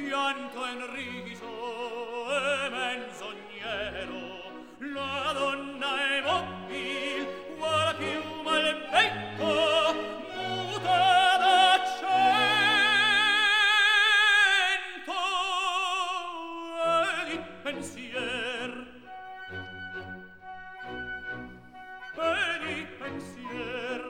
pianto in riso e menzognero, la donna è mobile, qual piuma al becco, muta d'accento e di pensier. E di pensier.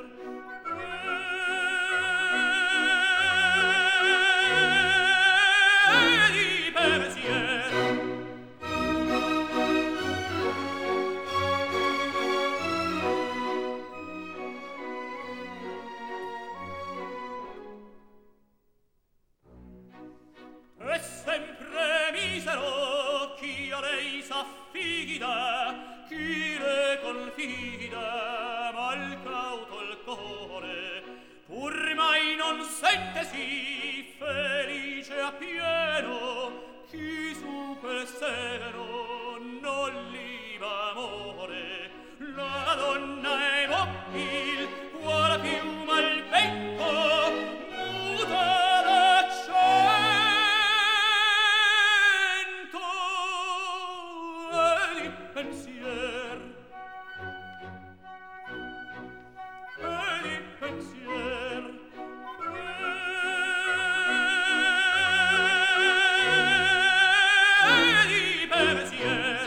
È sempre misero chi a lei s'affida, chi le confida, mal cauto il core, pur mai non sentesi felice appieno, chi su quel seno non liva amore. La donna è mobil, qual piuma al becco, muta pensier. E di pensier. E di pensier.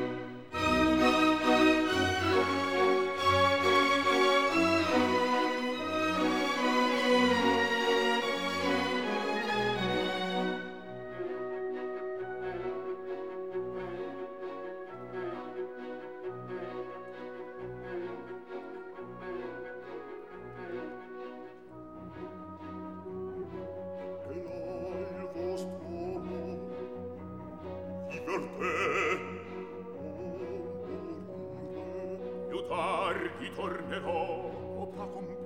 Per te più tardi tornerò, opra con